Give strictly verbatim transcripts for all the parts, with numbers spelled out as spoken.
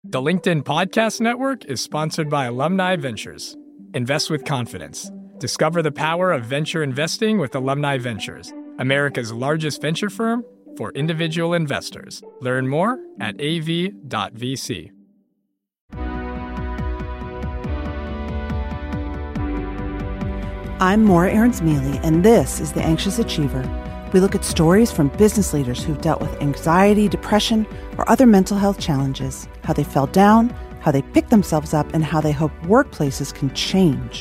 The LinkedIn Podcast Network is sponsored by Alumni Ventures. Invest with confidence. Discover the power of venture investing with Alumni Ventures, America's largest venture firm for individual investors. Learn more at a v dot v c. I'm Maura Aarons-Mealy, and this is The Anxious Achiever. We look at stories from business leaders who've dealt with anxiety, depression, or other mental health challenges, how they fell down, how they picked themselves up, and how they hope workplaces can change.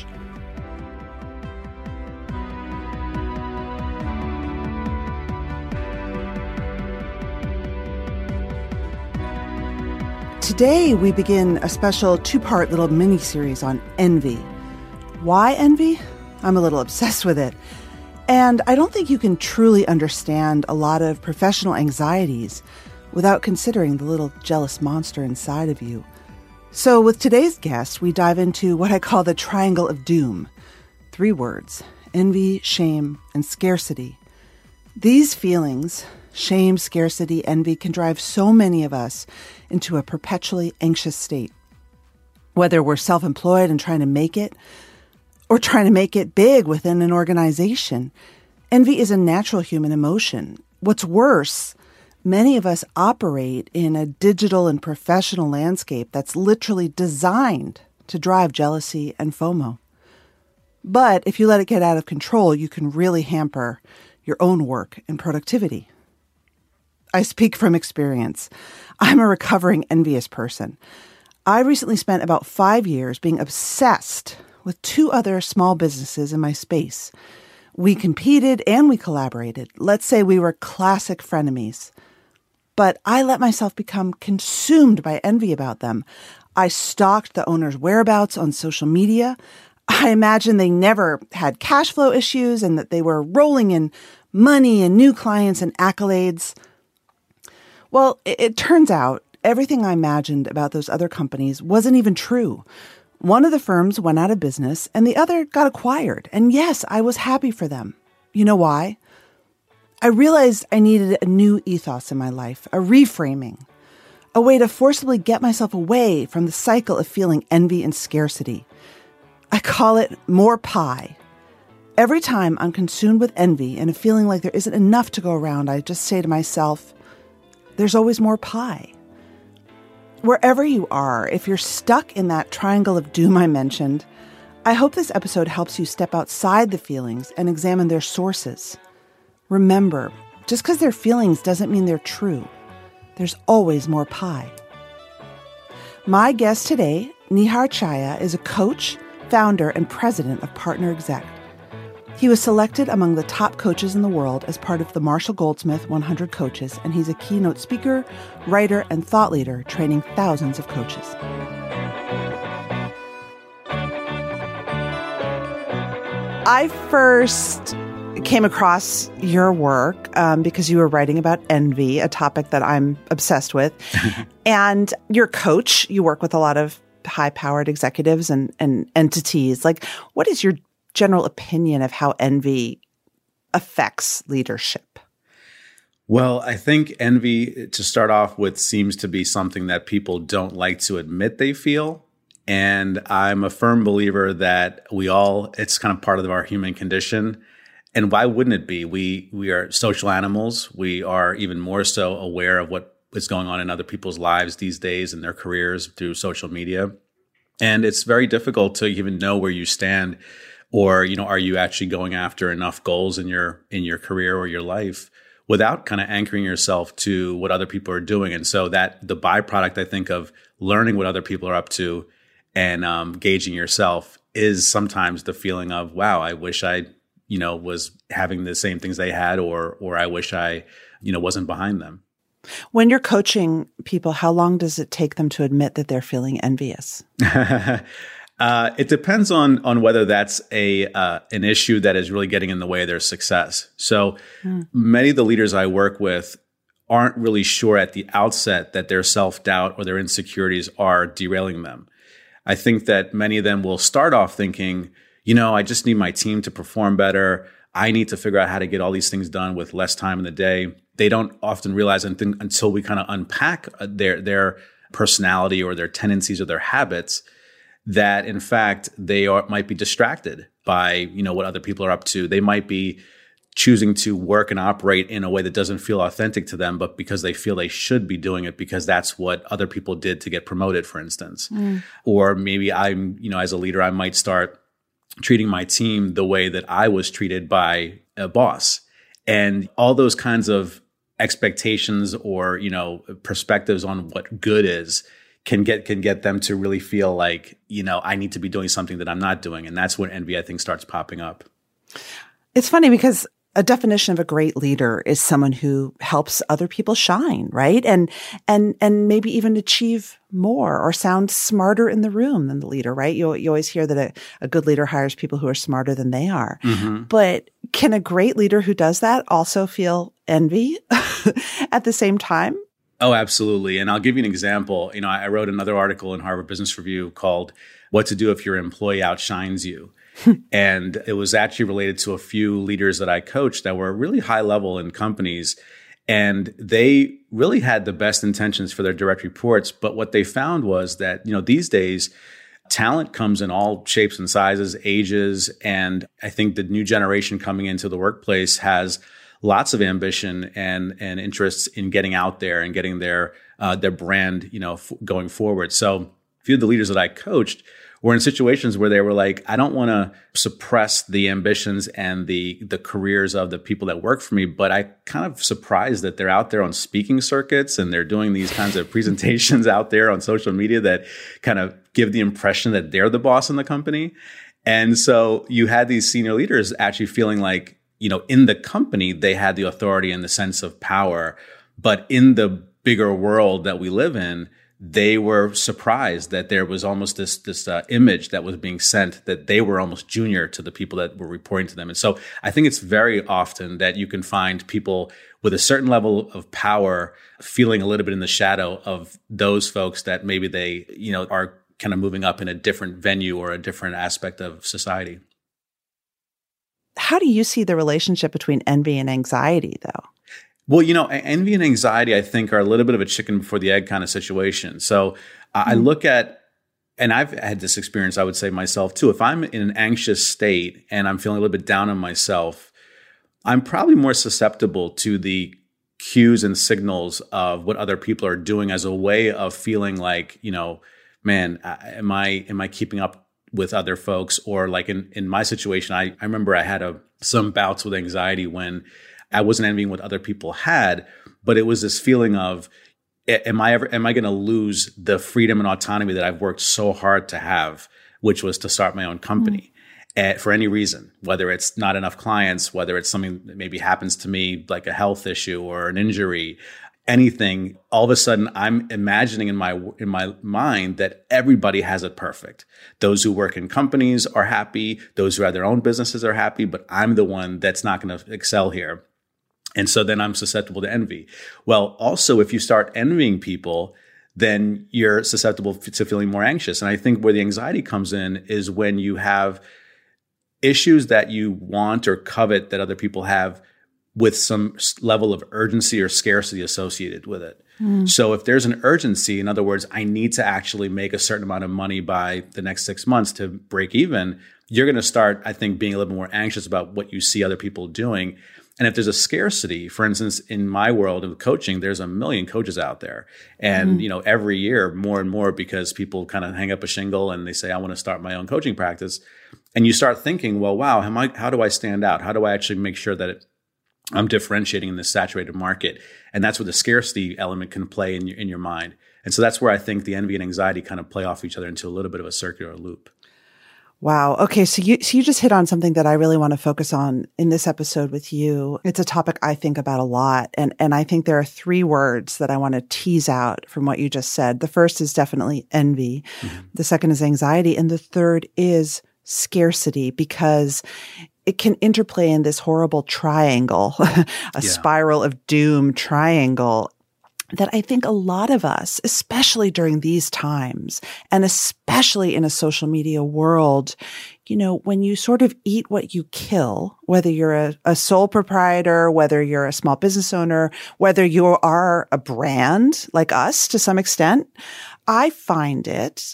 Today, we begin a special two-part little mini-series on envy. Why envy? I'm a little obsessed with it. And I don't think you can truly understand a lot of professional anxieties without considering the little jealous monster inside of you. So with today's guest, we dive into what I call the triangle of doom. Three words: envy, shame, and scarcity. These feelings, shame, scarcity, envy, can drive so many of us into a perpetually anxious state. Whether we're self-employed and trying to make it, or trying to make it big within an organization, envy is a natural human emotion. What's worse, many of us operate in a digital and professional landscape that's literally designed to drive jealousy and FOMO. But if you let it get out of control, you can really hamper your own work and productivity. I speak from experience. I'm a recovering envious person. I recently spent about five years being obsessed with two other small businesses in my space. We competed and we collaborated. Let's say we were classic frenemies. But I let myself become consumed by envy about them. I stalked the owner's whereabouts on social media. I imagined they never had cash flow issues and that they were rolling in money and new clients and accolades. Well, it, it turns out everything I imagined about those other companies wasn't even true. One of the firms went out of business and the other got acquired. And yes, I was happy for them. You know why? I realized I needed a new ethos in my life, a reframing, a way to forcibly get myself away from the cycle of feeling envy and scarcity. I call it more pie. Every time I'm consumed with envy and a feeling like there isn't enough to go around, I just say to myself, there's always more pie. Wherever you are, if you're stuck in that triangle of doom I mentioned, I hope this episode helps you step outside the feelings and examine their sources. Remember, just because they're feelings doesn't mean they're true. There's always more pie. My guest today, Nihar Chaya, is a coach, founder, and president of Partner Exec. He was selected among the top coaches in the world as part of the Marshall Goldsmith one hundred Coaches, and he's a keynote speaker, writer, and thought leader training thousands of coaches. I first came across your work um, because you were writing about envy, a topic that I'm obsessed with. And you're a coach. You work with a lot of high-powered executives and, and entities. Like, what is your general opinion of how envy affects leadership? Well, I think envy, to start off with, seems to be something that people don't like to admit they feel. And I'm a firm believer that we all, it's kind of part of our human condition. And why wouldn't it be? We we are social animals. We are even more so aware of what is going on in other people's lives these days and their careers through social media. And it's very difficult to even know where you stand. Or, you know, are you actually going after enough goals in your in your career or your life without kind of anchoring yourself to what other people are doing? And so that the byproduct, I think, of learning what other people are up to and um, gauging yourself is sometimes the feeling of, wow, I wish I, you know, was having the same things they had, or or I wish I, you know, wasn't behind them. When you're coaching people, how long does it take them to admit that they're feeling envious? Uh, it depends on on whether that's a uh, an issue that is really getting in the way of their success. So mm. many of the leaders I work with aren't really sure at the outset that their self-doubt or their insecurities are derailing them. I think that many of them will start off thinking, you know, I just need my team to perform better. I need to figure out how to get all these things done with less time in the day. They don't often realize until we kind of unpack their their personality or their tendencies or their habits, that in fact they are, might be distracted by, you know, what other people are up to. They might be choosing to work and operate in a way that doesn't feel authentic to them, but because they feel they should be doing it because that's what other people did to get promoted, for instance. Mm. Or maybe I'm, you know, as a leader, I might start treating my team the way that I was treated by a boss. And all those kinds of expectations or, you know, perspectives on what good is can get can get them to really feel like, you know, I need to be doing something that I'm not doing. And that's when envy, I think, starts popping up. It's funny because a definition of a great leader is someone who helps other people shine, right? And and and maybe even achieve more or sound smarter in the room than the leader, right? You you always hear that a, a good leader hires people who are smarter than they are. Mm-hmm. But can a great leader who does that also feel envy at the same time? Oh, absolutely. And I'll give you an example. You know, I wrote another article in Harvard Business Review called "What to Do If Your Employee Outshines You." And it was actually related to a few leaders that I coached that were really high level in companies. And they really had the best intentions for their direct reports. But what they found was that, you know, these days, talent comes in all shapes and sizes, ages. And I think the new generation coming into the workplace has lots of ambition and, and interests in getting out there and getting their, uh, their brand, you know, f- going forward. So a few of the leaders that I coached were in situations where they were like, I don't want to suppress the ambitions and the the careers of the people that work for me, but I kind of surprised that they're out there on speaking circuits and they're doing these kinds of presentations out there on social media that kind of give the impression that they're the boss in the company. And so you had these senior leaders actually feeling like, you know, in the company, they had the authority and the sense of power, but in the bigger world that we live in, they were surprised that there was almost this this uh, image that was being sent that they were almost junior to the people that were reporting to them. And so I think it's very often that you can find people with a certain level of power feeling a little bit in the shadow of those folks that maybe they, you know, are kind of moving up in a different venue or a different aspect of society. How do you see the relationship between envy and anxiety, though? Well, you know, envy and anxiety, I think, are a little bit of a chicken before the egg kind of situation. So uh, mm-hmm. I look at, and I've had this experience, I would say myself too. If I'm in an anxious state and I'm feeling a little bit down on myself, I'm probably more susceptible to the cues and signals of what other people are doing as a way of feeling like, you know, man, am I am I keeping up with other folks? Or like in, in my situation, I, I remember I had a, some bouts with anxiety when I wasn't envying what other people had, but it was this feeling of, am I ever, am I going to lose the freedom and autonomy that I've worked so hard to have, which was to start my own company mm-hmm. uh, for any reason, whether it's not enough clients, whether it's something that maybe happens to me, like a health issue or an injury, anything. All of a sudden, I'm imagining in my in my mind that everybody has it perfect. Those who work in companies are happy. Those who have their own businesses are happy, but I'm the one that's not going to excel here. And so then I'm susceptible to envy. Well, also, if you start envying people, then you're susceptible to feeling more anxious. And I think where the anxiety comes in is when you have issues that you want or covet that other people have with some level of urgency or scarcity associated with it. Mm. So if there's an urgency, in other words, I need to actually make a certain amount of money by the next six months to break even, you're going to start, I think, being a little more anxious about what you see other people doing. And if there's a scarcity, for instance, in my world of coaching, there's a million coaches out there. And, mm. you know, every year more and more because people kind of hang up a shingle and they say, I want to start my own coaching practice. And you start thinking, well, wow, how, am I, how do I stand out? How do I actually make sure that it, I'm differentiating in this saturated market? And that's where the scarcity element can play in your, in your mind. And so that's where I think the envy and anxiety kind of play off each other into a little bit of a circular loop. Wow. Okay. So you, so you just hit on something that I really want to focus on in this episode with you. It's a topic I think about a lot. And, and I think there are three words that I want to tease out from what you just said. The first is definitely envy. Mm-hmm. The second is anxiety. And the third is scarcity, because it can interplay in this horrible triangle, a yeah. spiral of doom triangle. that I think a lot of us, especially during these times, and especially in a social media world, you know, when you sort of eat what you kill, whether you're a, a sole proprietor, whether you're a small business owner, whether you are a brand like us to some extent, I find it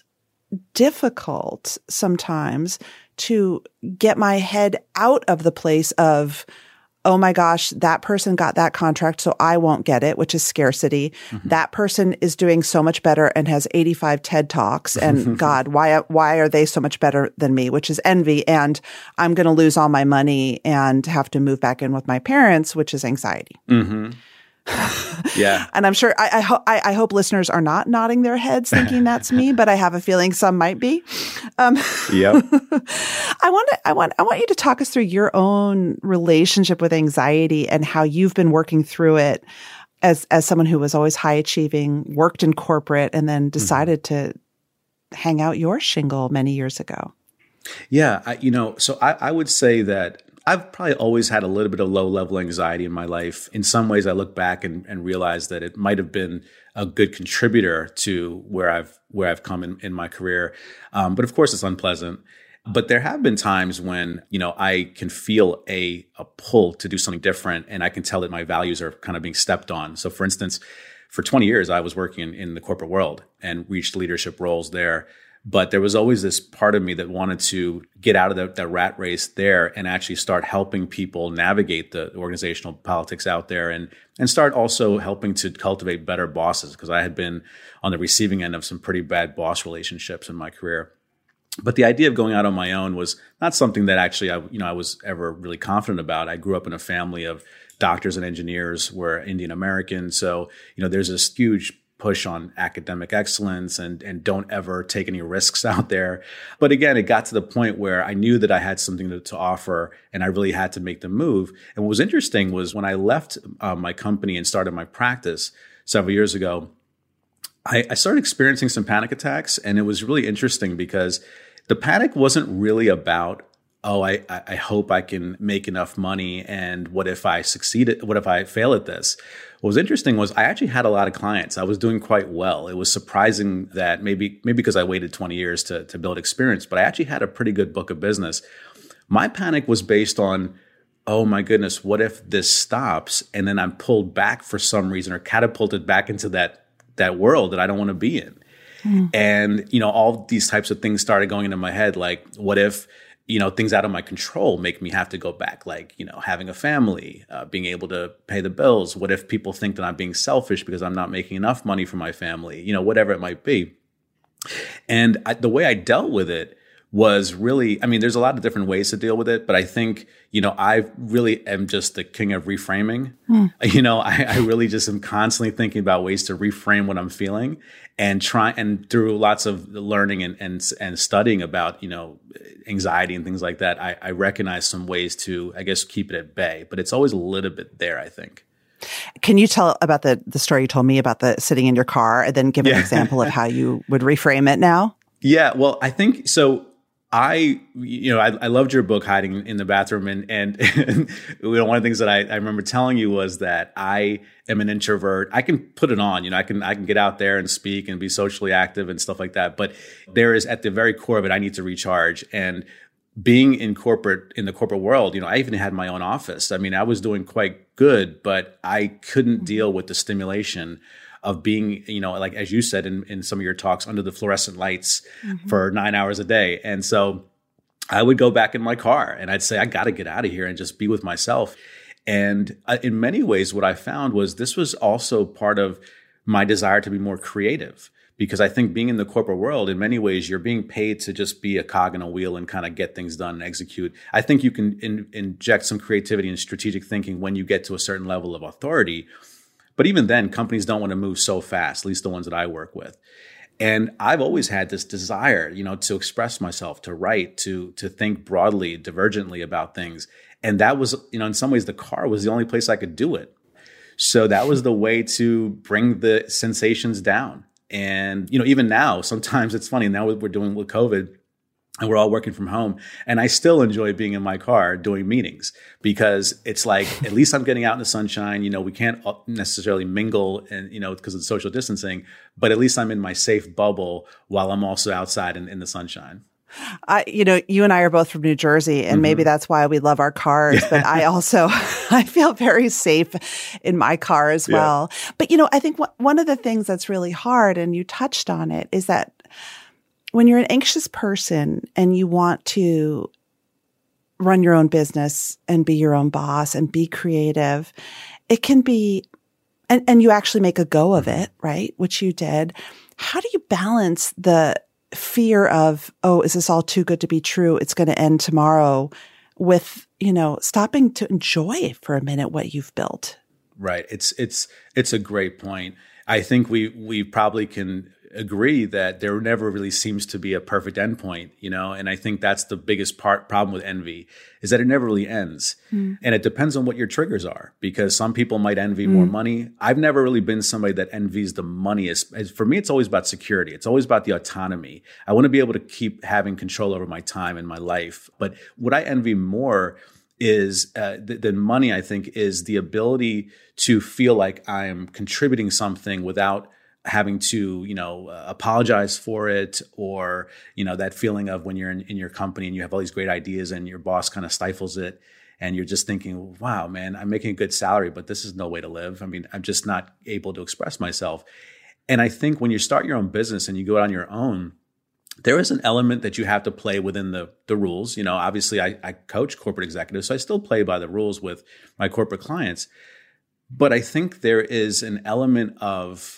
difficult sometimes to get my head out of the place of, oh my gosh, that person got that contract, so I won't get it, which is scarcity. Mm-hmm. That person is doing so much better and has eighty-five TED Talks. And God, why, why are they so much better than me, which is envy. And I'm going to lose all my money and have to move back in with my parents, which is anxiety. Mm-hmm. Yeah. And I'm sure, I, I, ho- I, I hope listeners are not nodding their heads thinking that's me, but I have a feeling some might be. Um, yep. I want to, I want, I want you to talk us through your own relationship with anxiety and how you've been working through it as, as someone who was always high achieving, worked in corporate, and then decided mm-hmm. to hang out your shingle many years ago. Yeah. I, you know, so I, I would say that I've probably always had a little bit of low-level anxiety in my life. In some ways, I look back and, and realize that it might have been a good contributor to where I've where I've come in, in my career. Um, but of course, it's unpleasant. But there have been times when, you know, I can feel a a pull to do something different, and I can tell that my values are kind of being stepped on. So, for instance, for twenty years, I was working in, in the corporate world and reached leadership roles there. But there was always this part of me that wanted to get out of the, the rat race there and actually start helping people navigate the organizational politics out there and and start also helping to cultivate better bosses, because I had been on the receiving end of some pretty bad boss relationships in my career. But the idea of going out on my own was not something that actually I, you know, I was ever really confident about. I grew up in a family of doctors and engineers. We're Indian American. So, you know, there's this huge push on academic excellence and, and don't ever take any risks out there. But again, it got to the point where I knew that I had something to, to offer and I really had to make the move. And what was interesting was when I left uh, my company and started my practice several years ago, I, I started experiencing some panic attacks. And it was really interesting because the panic wasn't really about, oh, I, I hope I can make enough money. And what if I succeed? What if I fail at this? What was interesting was I actually had a lot of clients. I was doing quite well. It was surprising that maybe maybe because I waited twenty years to, to build experience, but I actually had a pretty good book of business. My panic was based on, oh my goodness, what if this stops and then I'm pulled back for some reason or catapulted back into that that world that I don't want to be in? Mm. And, you know, all these types of things started going into my head, like, what if, you know, things out of my control make me have to go back, like, you know, having a family, uh, being able to pay the bills. What if people think that I'm being selfish because I'm not making enough money for my family, you know, whatever it might be. And I, the way I dealt with it was really, I mean, there's a lot of different ways to deal with it, but I think, you know, I really am just the king of reframing. Hmm. You know, I, I really just am constantly thinking about ways to reframe what I'm feeling and try, and through lots of learning and, and, and studying about, you know, anxiety and things like that, I, I recognize some ways to, I guess, keep it at bay, but it's always a little bit there, I think. Can you tell about the, the story you told me about the sitting in your car and then give an yeah. example of how you would reframe it now? Yeah, well, I think so. I, you know, I, I loved your book, Hiding in the Bathroom. And, and, and you know, one of the things that I, I remember telling you was that I am an introvert. I can put it on, you know, I can, I can get out there and speak and be socially active and stuff like that. But there is, at the very core of it, I need to recharge. And being in corporate, in the corporate world, you know, I even had my own office. I mean, I was doing quite good, but I couldn't deal with the stimulation of being, you know, like, as you said in, in some of your talks, under the fluorescent lights mm-hmm. for nine hours a day. And so I would go back in my car and I'd say, I got to get out of here and just be with myself. And uh, in many ways, what I found was this was also part of my desire to be more creative, because I think being in the corporate world, in many ways, you're being paid to just be a cog in a wheel and kind of get things done and execute. I think you can in, inject some creativity and strategic thinking when you get to a certain level of authority. But even then, companies don't want to move so fast, at least the ones that I work with. And I've always had this desire, you know, to express myself, to write, to to think broadly, divergently about things. And that was, you know, in some ways, the car was the only place I could do it. So that was the way to bring the sensations down. And, you know, even now, sometimes it's funny. Now we're doing with COVID, and we're all working from home. And I still enjoy being in my car doing meetings because it's like, at least I'm getting out in the sunshine. You know, we can't necessarily mingle and, you know, because of the social distancing, but at least I'm in my safe bubble while I'm also outside in, in the sunshine. I, you know, you and I are both from New Jersey, and mm-hmm. maybe that's why we love our cars. But I also, I feel very safe in my car as well. Yeah. But, you know, I think wh- one of the things that's really hard, and you touched on it, is that when you're an anxious person and you want to run your own business and be your own boss and be creative, it can be, and, and you actually make a go of it, right? Which you did. How do you balance the fear of, oh, is this all too good to be true? It's going to end tomorrow, with, you know, stopping to enjoy for a minute what you've built? Right. It's, it's, it's a great point. I think we, we probably can agree that there never really seems to be a perfect endpoint, you know, and I think that's the biggest part problem with envy, is that it never really ends. Mm. And it depends on what your triggers are, because some people might envy mm. more money. I've never really been somebody that envies the moneyest. For me, it's always about security. It's always about the autonomy. I want to be able to keep having control over my time and my life. But what I envy more is uh, th- than money, I think, is the ability to feel like I'm contributing something without having to, you know, uh, apologize for it, or, you know, that feeling of when you're in, in your company and you have all these great ideas and your boss kind of stifles it, and you're just thinking, wow, man, I'm making a good salary, but this is no way to live. I mean, I'm just not able to express myself. And I think when you start your own business and you go out on your own, there is an element that you have to play within the the rules. You know, obviously I, I coach corporate executives, so I still play by the rules with my corporate clients. But I think there is an element of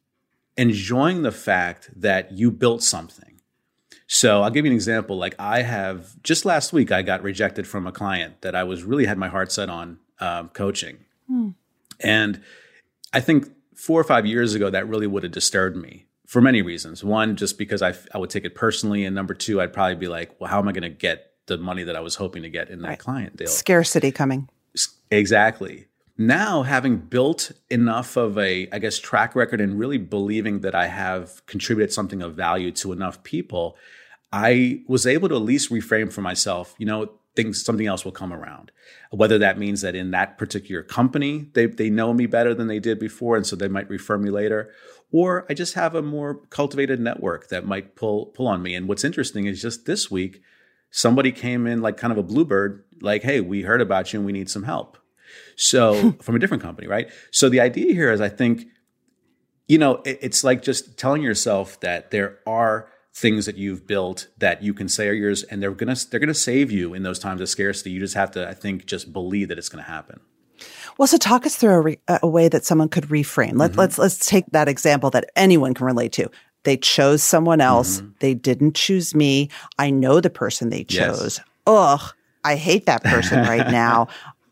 enjoying the fact that you built something. So I'll give you an example. Like I have, just last week, I got rejected from a client that I was really had my heart set on um, coaching. Hmm. And I think four or five years ago, that really would have disturbed me for many reasons. One, just because I, I would take it personally. And number two, I'd probably be like, well, how am I going to get the money that I was hoping to get in that right. client deal? Scarcity coming. Exactly. Now, having built enough of a, I guess, track record and really believing that I have contributed something of value to enough people, I was able to at least reframe for myself, you know, things, something else will come around. Whether that means that in that particular company, they they know me better than they did before, and so they might refer me later. Or I just have a more cultivated network that might pull pull on me. And what's interesting is just this week, somebody came in like kind of a bluebird, like, hey, we heard about you and we need some help. So from a different company, right? So the idea here is, I think, you know, it, it's like just telling yourself that there are things that you've built that you can say are yours, and they're gonna they're gonna save you in those times of scarcity. You just have to, I think, just believe that it's going to happen. Well, so talk us through a, re- a way that someone could reframe. Let, mm-hmm. Let's let's take that example that anyone can relate to. They chose someone else. Mm-hmm. They didn't choose me. I know the person they chose. Yes. Ugh, I hate that person right now.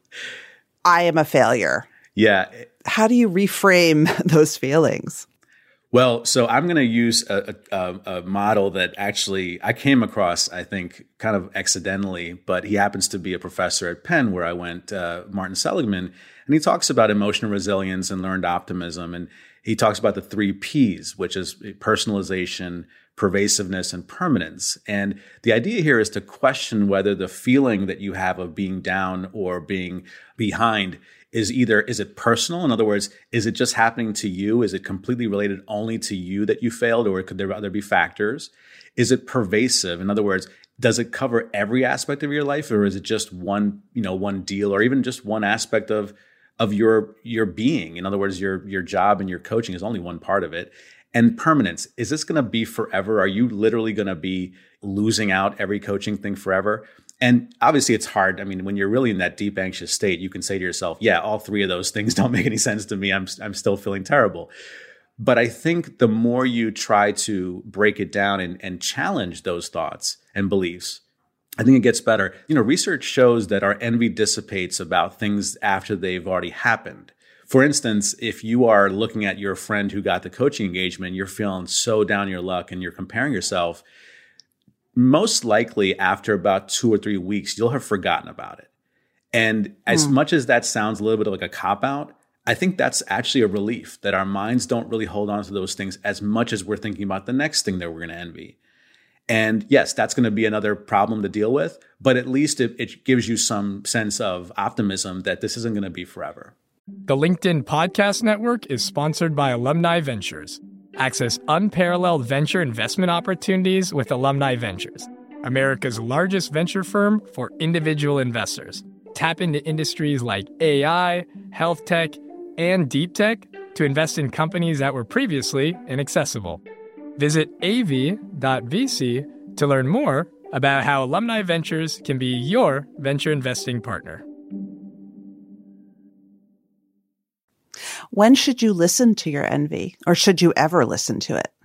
I am a failure. Yeah. How do you reframe those feelings? Well, so I'm going to use a, a, a model that actually I came across, I think, kind of accidentally, but he happens to be a professor at Penn where I went, uh, Martin Seligman, and he talks about emotional resilience and learned optimism. And he talks about the three P's, which is personalization, pervasiveness, and permanence. And the idea here is to question whether the feeling that you have of being down or being behind is either, is it personal? In other words, is it just happening to you? Is it completely related only to you that you failed, or could there other be factors? Is it pervasive? In other words, does it cover every aspect of your life, or is it just one, you know, one deal, or even just one aspect of of your your being? In other words, your your job and your coaching is only one part of it. And permanence, is this going to be forever? Are you literally going to be losing out every coaching thing forever? And obviously it's hard. I mean, when you're really in that deep anxious state, you can say to yourself, yeah, all three of those things don't make any sense to me. I'm I'm still feeling terrible. But I think the more you try to break it down and, and challenge those thoughts and beliefs, I think it gets better. You know, research shows that our envy dissipates about things after they've already happened. For instance, if you are looking at your friend who got the coaching engagement, you're feeling so down your luck and you're comparing yourself, most likely after about two or three weeks, you'll have forgotten about it. And as mm. much as that sounds a little bit like a cop-out, I think that's actually a relief that our minds don't really hold on to those things as much as we're thinking about the next thing that we're going to envy. And yes, that's going to be another problem to deal with, but at least it, it gives you some sense of optimism that this isn't going to be forever. The LinkedIn Podcast Network is sponsored by Alumni Ventures. Access unparalleled venture investment opportunities with Alumni Ventures, America's largest venture firm for individual investors. Tap into industries like A I, health tech, and deep tech to invest in companies that were previously inaccessible. Visit A V dot V C to learn more about how Alumni Ventures can be your venture investing partner. When should you listen to your envy, or should you ever listen to it?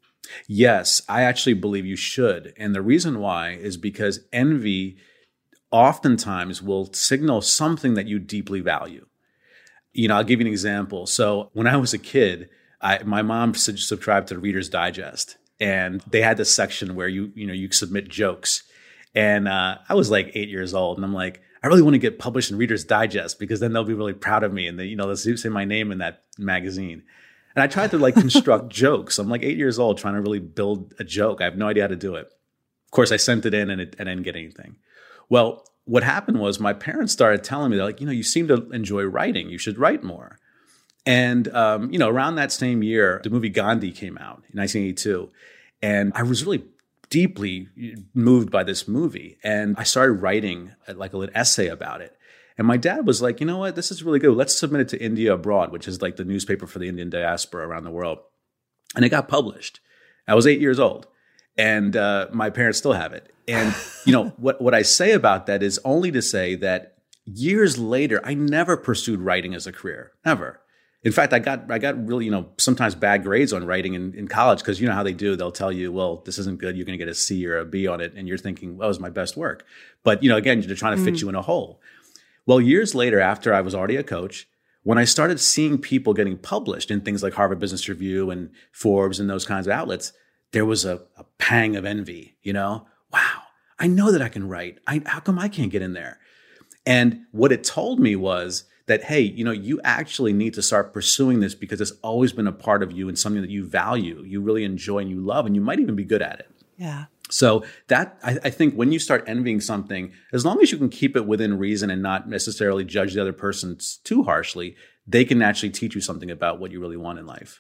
Yes, I actually believe you should. And the reason why is because envy oftentimes will signal something that you deeply value. You know, I'll give you an example. So when I was a kid, I, my mom subscribed to Reader's Digest, and they had this section where you, you know, you submit jokes. And uh, I was like eight years old, and I'm like, I really want to get published in Reader's Digest because then they'll be really proud of me, and they, you know, they'll say my name in that magazine. And I tried to like construct jokes. I'm like eight years old, trying to really build a joke. I have no idea how to do it. Of course, I sent it in, and it, and I didn't get anything. Well, what happened was my parents started telling me, they're like, you know, you seem to enjoy writing. You should write more. And, um, you know, around that same year, the movie Gandhi came out in nineteen eighty-two. And I was really deeply moved by this movie. And I started writing like a little essay about it. And my dad was like, you know what, this is really good. Let's submit it to India Abroad, which is like the newspaper for the Indian diaspora around the world. And it got published. I was eight years old. And uh, my parents still have it. And, you know, what, what I say about that is only to say that years later, I never pursued writing as a career. Never. In fact, I got I got really, you know, sometimes bad grades on writing in, in college because you know how they do. They'll tell you, well, this isn't good. You're going to get a C or a B on it. And you're thinking, well, it was my best work. But, you know, again, they're trying to fit mm. you in a hole. Well, years later, after I was already a coach, when I started seeing people getting published in things like Harvard Business Review and Forbes and those kinds of outlets, there was a, a pang of envy, you know? Wow, I know that I can write. I, how come I can't get in there? And what it told me was that, hey, you know, you actually need to start pursuing this because it's always been a part of you and something that you value, you really enjoy and you love, and you might even be good at it. Yeah. So that, I, I think when you start envying something, as long as you can keep it within reason and not necessarily judge the other person too harshly, they can actually teach you something about what you really want in life.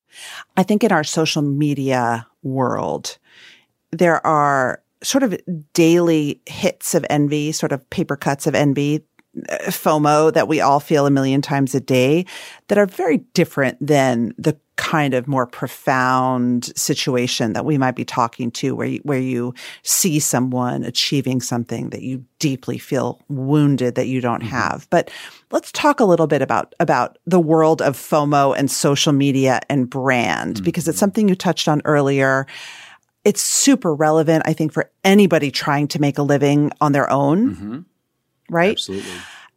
I think in our social media world, there are sort of daily hits of envy, sort of paper cuts of envy, FOMO that we all feel a million times a day that are very different than the kind of more profound situation that we might be talking to where you, where you see someone achieving something that you deeply feel wounded that you don't have. But let's talk a little bit about, about the world of FOMO and social media and brand, mm-hmm. because it's something you touched on earlier. It's super relevant, I think, for anybody trying to make a living on their own. Mm-hmm. Right? Absolutely.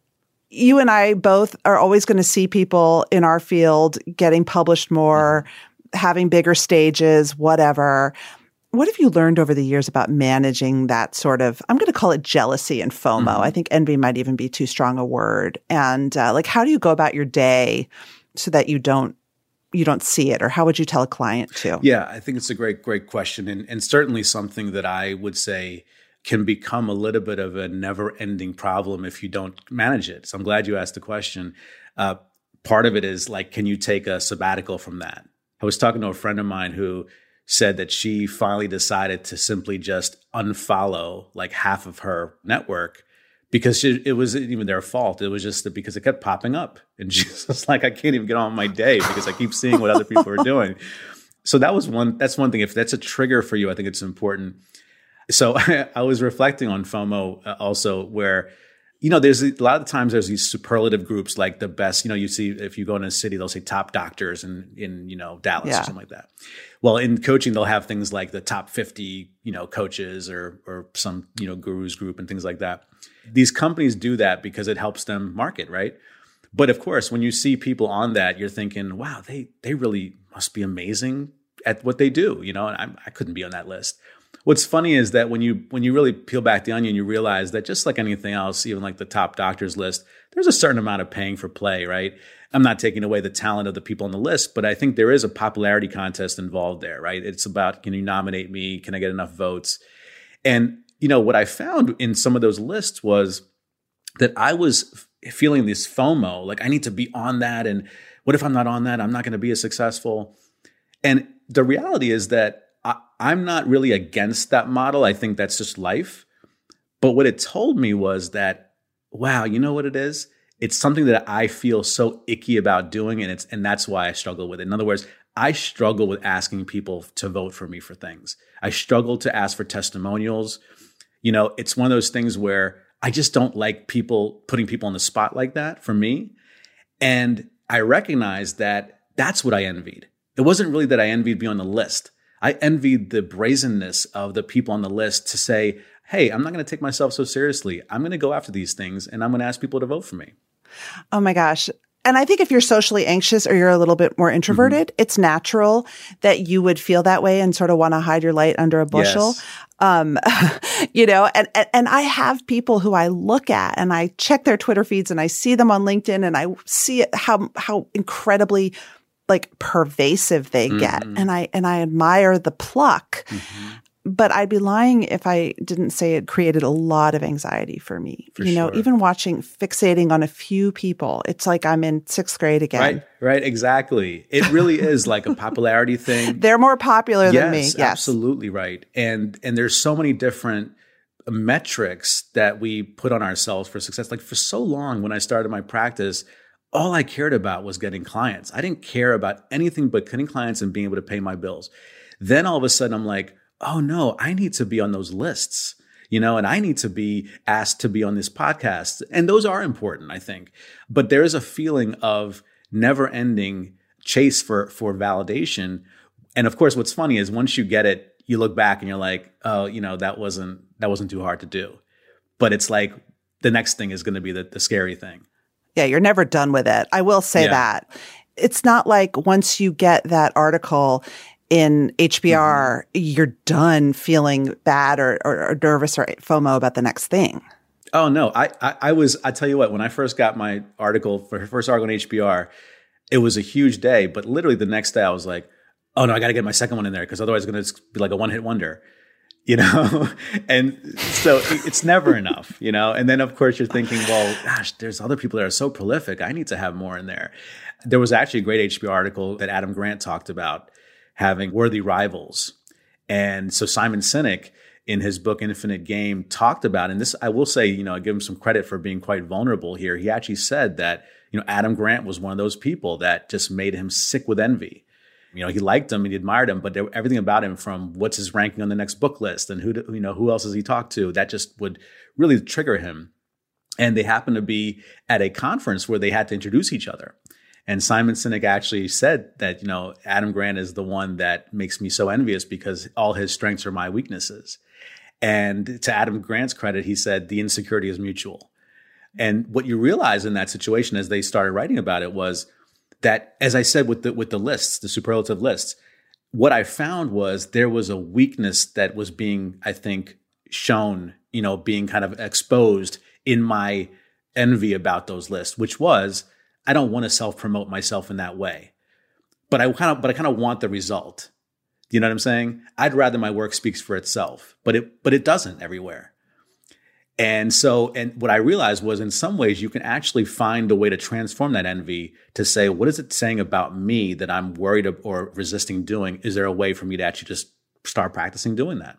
You and I both are always going to see people in our field getting published more, mm-hmm. having bigger stages, whatever. What have you learned over the years about managing that sort of, I'm going to call it jealousy and FOMO. Mm-hmm. I think envy might even be too strong a word. And uh, like, how do you go about your day so that you don't you don't see it? Or how would you tell a client to? Yeah, I think it's a great, great question. And, and certainly something that I would say can become a little bit of a never-ending problem if you don't manage it. So I'm glad you asked the question. Uh, part of it is like, can you take a sabbatical from that? I was talking to a friend of mine who said that she finally decided to simply just unfollow like half of her network because she, it wasn't even their fault. It was just that because it kept popping up. And she was like, I can't even get on my day because I keep seeing what other people are doing. So that was one, that's one thing. If that's a trigger for you, I think it's important. So I, I was reflecting on FOMO also where, you know, there's a lot of times there's these superlative groups like the best, you know, you see if you go in a city, they'll say top doctors in, in you know, Dallas yeah. or something like that. Well, in coaching, they'll have things like the top fifty, you know, coaches or or some, you know, gurus group and things like that. These companies do that because it helps them market, right? But of course, when you see people on that, you're thinking, wow, they they really must be amazing at what they do, you know, and I, I couldn't be on that list. What's funny is that when you when you really peel back the onion, you realize that just like anything else, even like the top doctors list, there's a certain amount of paying for play, right? I'm not taking away the talent of the people on the list, but I think there is a popularity contest involved there, right? It's about, can you nominate me? Can I get enough votes? And, you know, what I found in some of those lists was that I was f- feeling this FOMO, like I need to be on that. And what if I'm not on that? I'm not going to be as successful. And the reality is that I, I'm not really against that model. I think that's just life. But what it told me was that, wow, you know what it is? It's something that I feel so icky about doing, and it's and that's why I struggle with it. In other words, I struggle with asking people to vote for me for things. I struggle to ask for testimonials. You know, it's one of those things where I just don't like people putting people on the spot like that for me. And I recognize that that's what I envied. It wasn't really that I envied being on the list. I envied the brazenness of the people on the list to say, hey, I'm not going to take myself so seriously. I'm going to go after these things, and I'm going to ask people to vote for me. Oh my gosh. And I think if you're socially anxious or you're a little bit more introverted, mm-hmm. it's natural that you would feel that way and sort of want to hide your light under a bushel. Yes. Um, you know, and, and, and I have people who I look at and I check their Twitter feeds and I see them on LinkedIn and I see how, how incredibly like pervasive they mm-hmm. get. And I, and I admire the pluck. Mm-hmm. But I'd be lying if I didn't say it created a lot of anxiety for me. For you know, sure. Even watching, fixating on a few people, it's like I'm in sixth grade again. Right, right, exactly. It really is like a popularity thing. They're more popular yes, than me. Yes, absolutely right. And and there's so many different metrics that we put on ourselves for success. Like for so long when I started my practice, all I cared about was getting clients. I didn't care about anything but getting clients and being able to pay my bills. Then all of a sudden I'm like, oh no, I need to be on those lists, you know, and I need to be asked to be on this podcast. And those are important, I think. But there is a feeling of never ending chase for, for validation. And of course, what's funny is once you get it, you look back and you're like, oh, you know, that wasn't, that wasn't too hard to do. But it's like the next thing is going to be the, the scary thing. Yeah, you're never done with it. I will say yeah. that. It's not like once you get that article in H B R, mm-hmm. you're done feeling bad or, or, or nervous or FOMO about the next thing. Oh, no. I, I, I was, I tell you what, when I first got my article, for her first article on H B R, it was a huge day. But literally the next day I was like, oh, no, I got to get my second one in there because otherwise it's going to be like a one hit wonder, you know? And so it's never enough, you know? And then, of course, you're thinking, well, gosh, there's other people that are so prolific. I need to have more in there. There was actually a great H B R article that Adam Grant talked about having worthy rivals. And so Simon Sinek in his book, Infinite Game, talked about, and this, I will say, you know, I give him some credit for being quite vulnerable here. He actually said that, you know, Adam Grant was one of those people that just made him sick with envy. You know, he liked him and he admired him, but there, everything about him, from what's his ranking on the next book list and who, do, you know, who else has he talked to, that just would really trigger him. And they happened to be at a conference where they had to introduce each other. And Simon Sinek actually said that, you know, Adam Grant is the one that makes me so envious because all his strengths are my weaknesses. And to Adam Grant's credit, he said the insecurity is mutual. And what you realize in that situation as they started writing about it was that, as I said, with the, with the lists, the superlative lists, what I found was there was a weakness that was being, I think, shown, you know, being kind of exposed in my envy about those lists, which was, I don't want to self-promote myself in that way, but I kind of, but I kind of want the result. You know what I'm saying? I'd rather my work speaks for itself, but it, but it doesn't everywhere. And so, and what I realized was in some ways you can actually find a way to transform that envy to say, what is it saying about me that I'm worried or resisting doing? Is there a way for me to actually just start practicing doing that?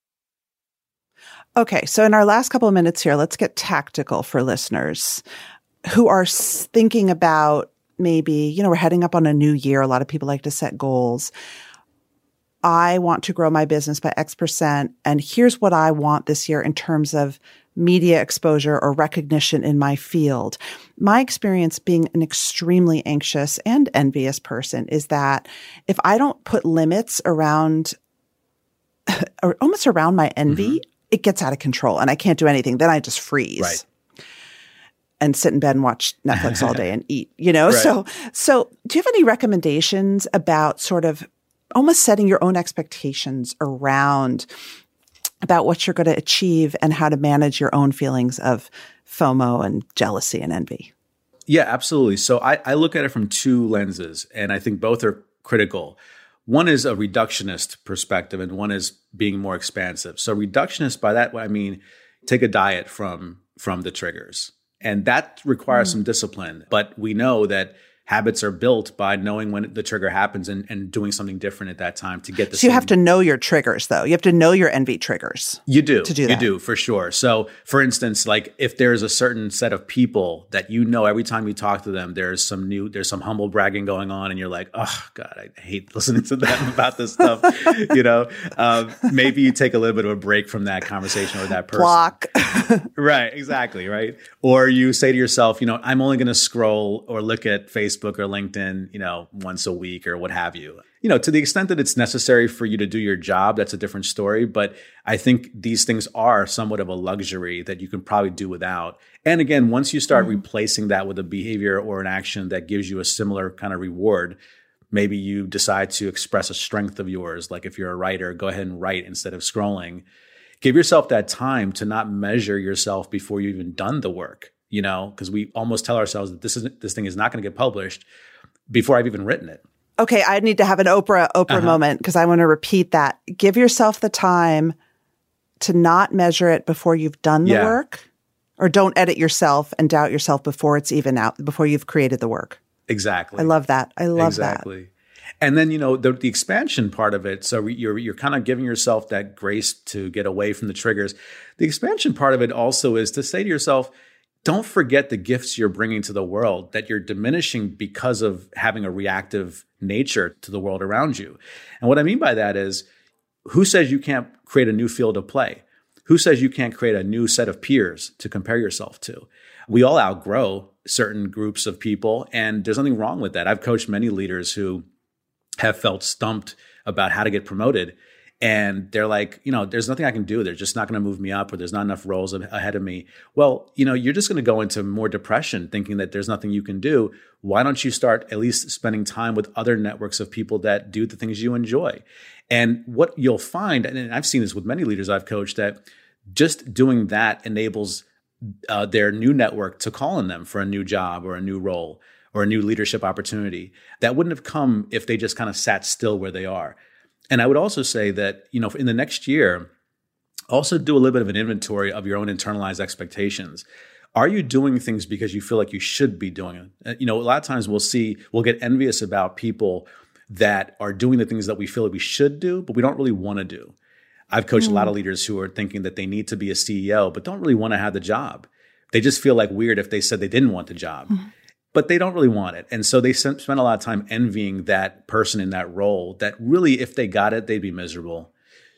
Okay. So in our last couple of minutes here, let's get tactical for listeners who are thinking about maybe, you know, we're heading up on a new year. A lot of people like to set goals. I want to grow my business by X percent. And here's what I want this year in terms of media exposure or recognition in my field. My experience being an extremely anxious and envious person is that if I don't put limits around or almost around my envy, mm-hmm. it gets out of control and I can't do anything. Then I just freeze. Right. And sit in bed and watch Netflix all day and eat, you know? Right. So, so do you have any recommendations about sort of almost setting your own expectations around about what you're going to achieve and how to manage your own feelings of FOMO and jealousy and envy? Yeah, absolutely. So I, I look at it from two lenses, and I think both are critical. One is a reductionist perspective, and one is being more expansive. So reductionist, by that I mean take a diet from from the triggers. And that requires mm. some discipline. But we know that habits are built by knowing when the trigger happens and, and doing something different at that time to get the So same. you have to know your triggers, though. You have to know your envy triggers. You do. To do you that. do, for sure. So, for instance, like if there's a certain set of people that you know every time you talk to them, there's some new, there's some humble bragging going on, and you're like, oh, God, I hate listening to them about this stuff. you know, um, maybe you take a little bit of a break from that conversation or that person. Block. Right, exactly, right? Or you say to yourself, you know, I'm only going to scroll or look at Facebook or LinkedIn, you know, once a week or what have you. You know, to the extent that it's necessary for you to do your job, that's a different story. But I think these things are somewhat of a luxury that you can probably do without. And again, once you start mm-hmm. replacing that with a behavior or an action that gives you a similar kind of reward, maybe you decide to express a strength of yours. Like if you're a writer, go ahead and write instead of scrolling. Give yourself that time to not measure yourself before you've even done the work. You know, because we almost tell ourselves that this isn't this thing is not going to get published before I've even written it. Okay, I need to have an Oprah Oprah uh-huh. moment because I want to repeat that. Give yourself the time to not measure it before you've done the yeah. work, or don't edit yourself and doubt yourself before it's even out, before you've created the work. Exactly. I love that. I love exactly. that. Exactly. And then, you know, the, the expansion part of it. So you're you're kind of giving yourself that grace to get away from the triggers. The expansion part of it also is to say to yourself, don't forget the gifts you're bringing to the world that you're diminishing because of having a reactive nature to the world around you. And what I mean by that is, who says you can't create a new field of play? Who says you can't create a new set of peers to compare yourself to? We all outgrow certain groups of people, and there's nothing wrong with that. I've coached many leaders who have felt stumped about how to get promoted. And they're like, you know, there's nothing I can do. They're just not going to move me up, or there's not enough roles ahead of me. Well, you know, you're just going to go into more depression thinking that there's nothing you can do. Why don't you start at least spending time with other networks of people that do the things you enjoy? And what you'll find, and I've seen this with many leaders I've coached, that just doing that enables uh, their new network to call on them for a new job or a new role or a new leadership opportunity. That wouldn't have come if they just kind of sat still where they are. And I would also say that, you know, in the next year, also do a little bit of an inventory of your own internalized expectations. Are you doing things because you feel like you should be doing it? You know, a lot of times we'll see, we'll get envious about people that are doing the things that we feel like we should do, but we don't really want to do. I've coached mm. a lot of leaders who are thinking that they need to be a C E O, but don't really want to have the job. They just feel like weird if they said they didn't want the job. Mm. But they don't really want it. And so they spend a lot of time envying that person in that role that really, if they got it, they'd be miserable.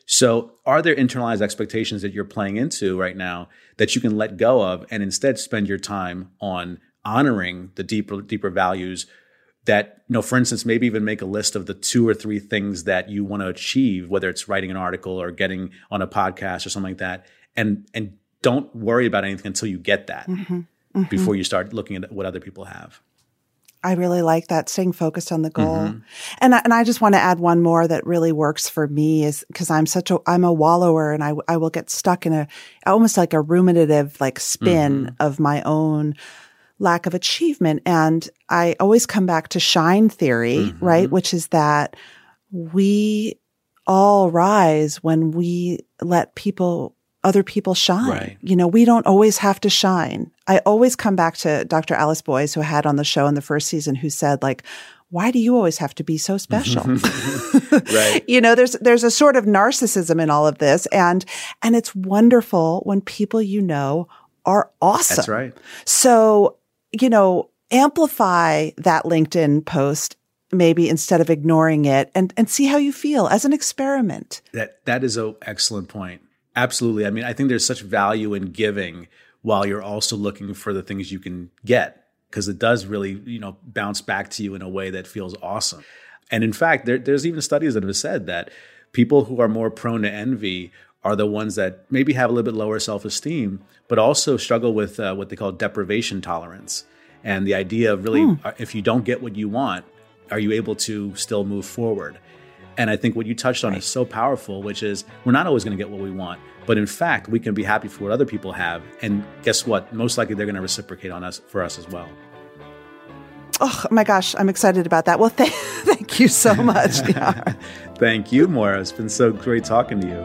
So are there internalized expectations that you're playing into right now that you can let go of and instead spend your time on honoring the deeper, deeper values that, you know, for instance, maybe even make a list of the two or three things that you want to achieve, whether it's writing an article or getting on a podcast or something like that. And, and don't worry about anything until you get that. Mm-hmm. Mm-hmm. Before you start looking at what other people have. I really like that, staying focused on the goal. Mm-hmm. And, I, and I just want to add one more that really works for me is because I'm such a, I'm a wallower, and I, I will get stuck in a, almost like a ruminative like spin mm-hmm. of my own lack of achievement. And I always come back to shine theory, mm-hmm. right? Which is that we all rise when we let people other people shine. Right. You know, we don't always have to shine. I always come back to Doctor Alice Boyes, who I had on the show in the first season, who said, like, why do you always have to be so special? Right. You know, there's there's a sort of narcissism in all of this. And and it's wonderful when people you know are awesome. That's right. So, you know, amplify that LinkedIn post maybe instead of ignoring it, and, and see how you feel as an experiment. That that is an excellent point. Absolutely. I mean, I think there's such value in giving while you're also looking for the things you can get, because it does really, you know, bounce back to you in a way that feels awesome. And in fact, there, there's even studies that have said that people who are more prone to envy are the ones that maybe have a little bit lower self-esteem, but also struggle with uh, what they call deprivation tolerance. And the idea of really, hmm. if you don't get what you want, are you able to still move forward? And I think what you touched on right. is so powerful, which is we're not always going to get what we want. But in fact, we can be happy for what other people have. And guess what? Most likely they're going to reciprocate on us for us as well. Oh my gosh, I'm excited about that. Well, th- thank you so much. Yeah. Thank you, Moira. It's been so great talking to you.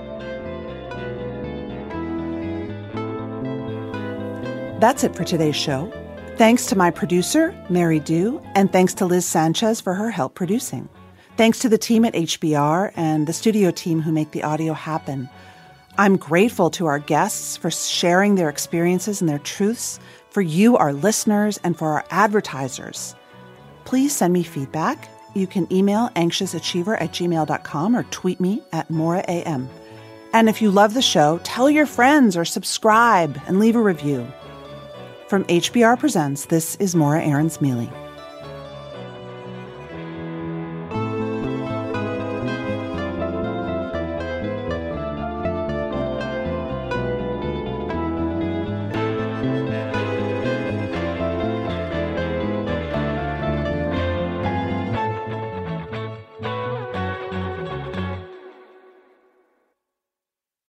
That's it for today's show. Thanks to my producer, Mary Dew, and thanks to Liz Sanchez for her help producing. Thanks to the team at H B R and the studio team who make the audio happen. I'm grateful to our guests for sharing their experiences and their truths, for you, our listeners, and for our advertisers. Please send me feedback. You can email anxiousachiever at gmail dot com or tweet me at Moira A M. And if you love the show, tell your friends or subscribe and leave a review. From H B R Presents, this is Moira Aarons-Mealy.